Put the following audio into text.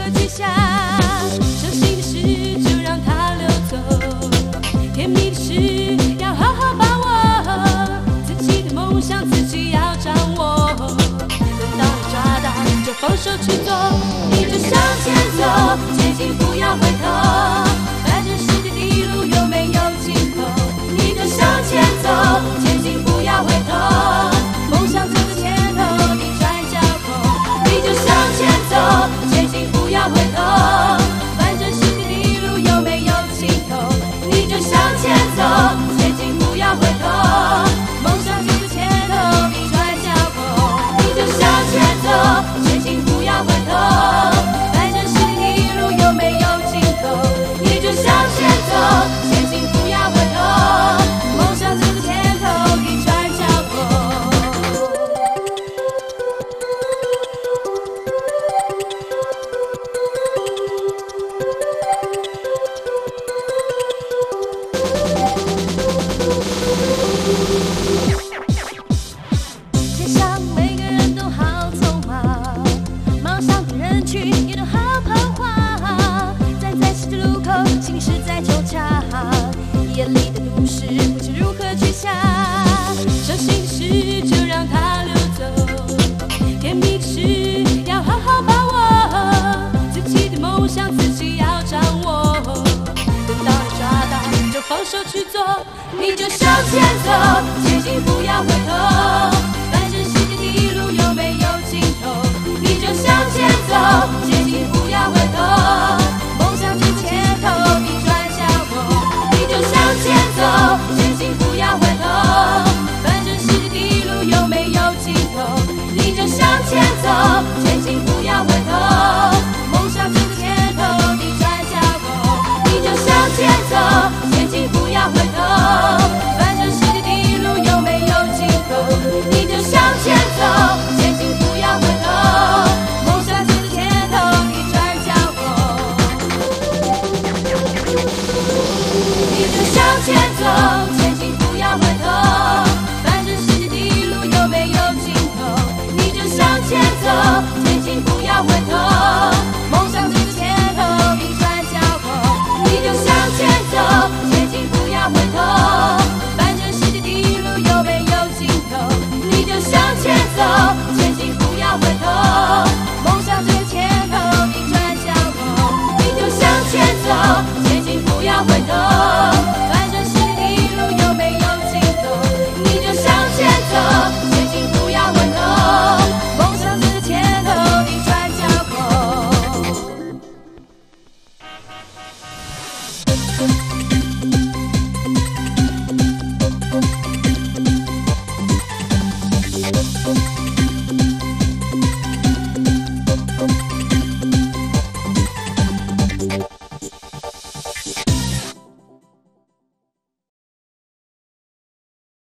去想？伤心的事就让它流走，甜蜜的事要好好把握，自己的梦想自己要掌握。等到你抓到，就放手去做，你就向前走，前进不要回头。反正世界的路有没有尽头，你就向前走，前进不要回头。梦想就在前头，你转角头，你就向前走，前进不要回头。反正世界的路有没有尽头，你就向前走，前进不要回头。梦想就在前头，你转角头，你就向前走，前进不要回头。反正世界的路有没有尽头，你就向前走，前进不要回头。梦想就在前头，你转角头。街上每个人都好匆忙，忙上的人群也都好彷徨，站在十字路口，心里是在纠缠，眼里的都市不知如何去想。伤心的事就让它流走，甜蜜的事要好好把握，自己的梦想自己要掌握。等到你抓到，就放手去做，你就向前走，前进不要回头。反正世界的路有没有尽头，你就向前走。